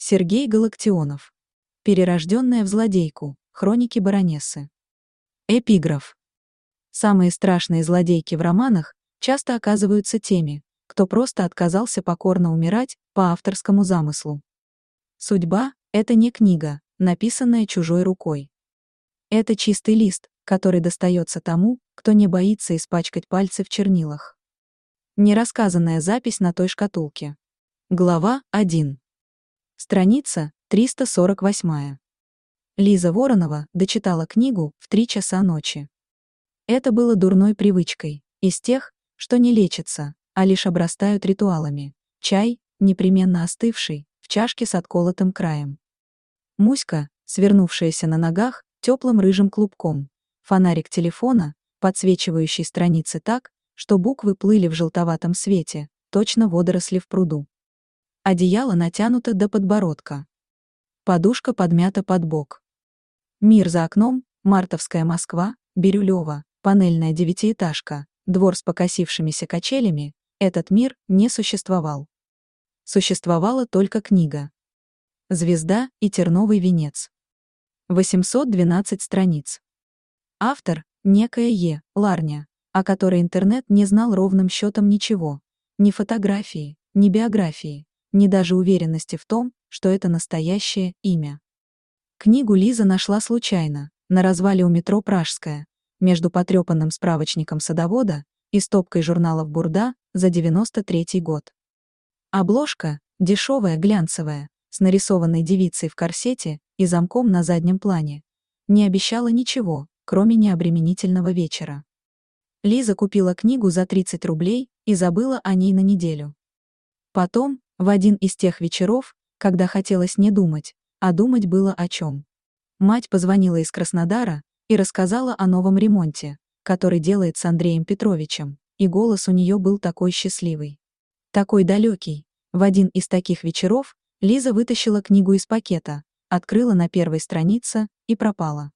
Сергей Галактионов. Перерожденная в злодейку. Хроники баронессы. Эпиграф. Самые страшные злодейки в романах часто оказываются теми, кто просто отказался покорно умирать по авторскому замыслу. Судьба — это не книга, написанная чужой рукой. Это чистый лист, который достается тому, кто не боится испачкать пальцы в чернилах. Нерассказанная запись на той шкатулке. Глава 1. Страница 348. Лиза Воронова дочитала книгу в 3 часа ночи. Это было дурной привычкой, из тех, что не лечатся, а лишь обрастают ритуалами. Чай, непременно остывший, в чашке с отколотым краем. Муська, свернувшаяся на ногах, теплым рыжим клубком. Фонарик телефона, подсвечивающий страницы так, что буквы плыли в желтоватом свете, точно водоросли в пруду. Одеяло натянуто до подбородка. Подушка подмята под бок. Мир за окном, мартовская Москва, Бирюлево, панельная девятиэтажка, двор с покосившимися качелями. Этот мир не существовал. Существовала только книга. «Звезда и терновый венец». 812 страниц. Автор — некая Е. Ларня, о которой интернет не знал ровным счетом ничего. Ни фотографии, ни биографии, ни даже уверенности в том, что это настоящее имя. Книгу Лиза нашла случайно, на развале у метро Пражская, между потрепанным справочником садовода и стопкой журналов «Бурда» за 93-й год. Обложка, дешевая, глянцевая, с нарисованной девицей в корсете и замком на заднем плане, не обещала ничего, кроме необременительного вечера. Лиза купила книгу за 30 рублей и забыла о ней на неделю. Потом, в один из тех вечеров, когда хотелось не думать, а думать было о чем. Мать позвонила из Краснодара и рассказала о новом ремонте, который делает с Андреем Петровичем, и голос у нее был такой счастливый. Такой далекий. В один из таких вечеров Лиза вытащила книгу из пакета, открыла на первой странице и пропала.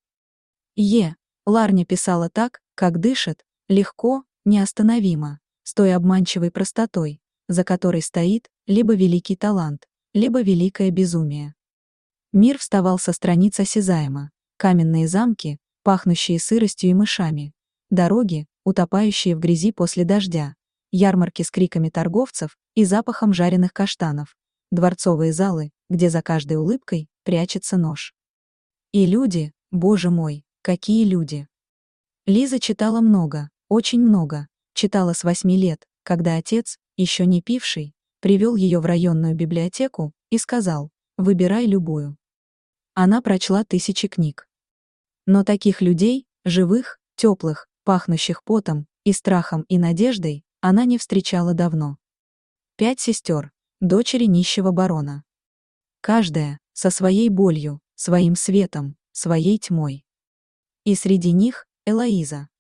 Е. Ларня писала так, как дышит, легко, неостановимо, с той обманчивой простотой, за которой стоит либо великий талант, либо великое безумие. Мир вставал со страниц осязаемо. Каменные замки, пахнущие сыростью и мышами. Дороги, утопающие в грязи после дождя. Ярмарки с криками торговцев и запахом жареных каштанов. Дворцовые залы, где за каждой улыбкой прячется нож. И люди, боже мой, какие люди! Лиза читала много, очень много. Читала с 8 лет, когда отец, еще не пивший, привел ее в районную библиотеку и сказал: «Выбирай любую». Она прочла тысячи книг. Но таких людей, живых, теплых, пахнущих потом, и страхом, и надеждой, она не встречала давно. 5 сестер, дочери нищего барона. Каждая со своей болью, своим светом, своей тьмой. И среди них Элоиза.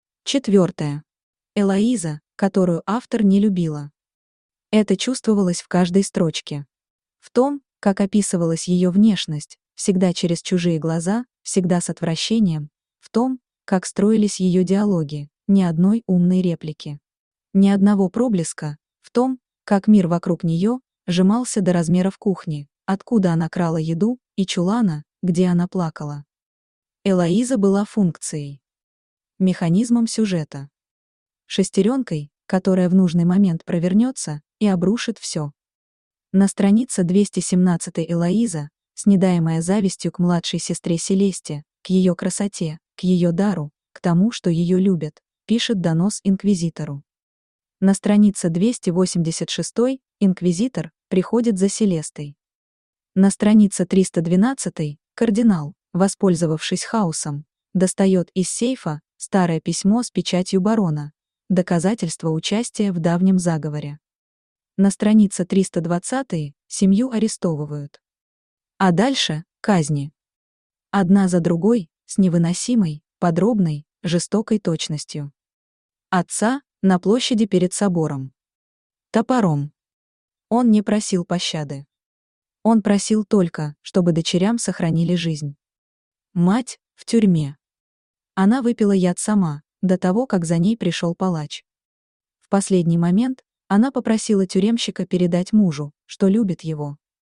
4. Элоиза, которую автор не любила. Это чувствовалось в каждой строчке. В том, как описывалась ее внешность, всегда через чужие глаза, всегда с отвращением, в том, как строились ее диалоги, ни одной умной реплики. Ни одного проблеска, в том, как мир вокруг нее сжимался до размеров кухни, откуда она крала еду, и чулана, где она плакала. Элоиза была функцией. Механизмом сюжета. Шестеренкой, которая в нужный момент провернется и обрушит все. На странице 217 Элоиза, снедаемая завистью к младшей сестре Селесте, к ее красоте, к ее дару, к тому, что ее любят, пишет донос инквизитору. На странице 286 инквизитор приходит за Селестой. На странице 312 кардинал, воспользовавшись хаосом, достает из сейфа старое письмо с печатью барона, доказательство участия в давнем заговоре. На странице 320 семью арестовывают. А дальше — казни. Одна за другой, с невыносимой, подробной, жестокой точностью. Отца на площади перед собором. Топором. Он не просил пощады. Он просил только, чтобы дочерям сохранили жизнь. Мать в тюрьме. Она выпила яд сама, до того, как за ней пришел палач. В последний момент она попросила тюремщика передать мужу, что любит его.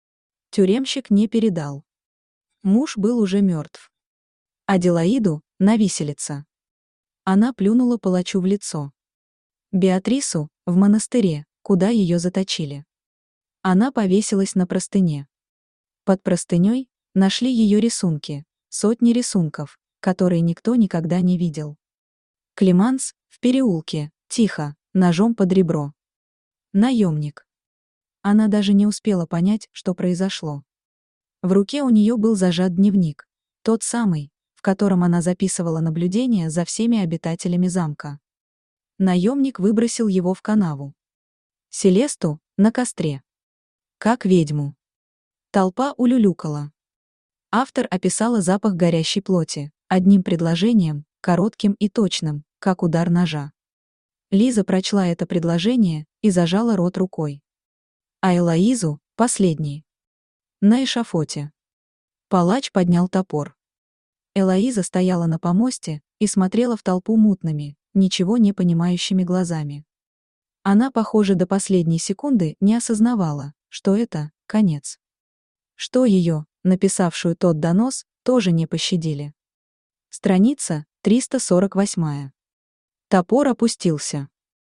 Тюремщик не передал. Муж был уже мертв. Аделаиду — на виселице. Она плюнула палачу в лицо. Беатрису — в монастыре, куда ее заточили. Она повесилась на простыне. Под простыней нашли ее рисунки, сотни рисунков, которые никто никогда не видел. Климанс в переулке, тихо, ножом под ребро. Наемник. Она даже не успела понять, что произошло. В руке у нее был зажат дневник, тот самый, в котором она записывала наблюдения за всеми обитателями замка. Наемник выбросил его в канаву. Селесту — на костре. Как ведьму. Толпа улюлюкала. Автор описала запах горящей плоти, одним предложением, коротким и точным, как удар ножа. Лиза прочла это предложение и зажала рот рукой. А Элоизу — последний. На эшафоте. Палач поднял топор. Элоиза стояла на помосте и смотрела в толпу мутными, ничего не понимающими глазами. Она, похоже, до последней секунды не осознавала, что это конец. Что ее, написавшую тот донос, тоже не пощадили. Страница 348. Топор опустился.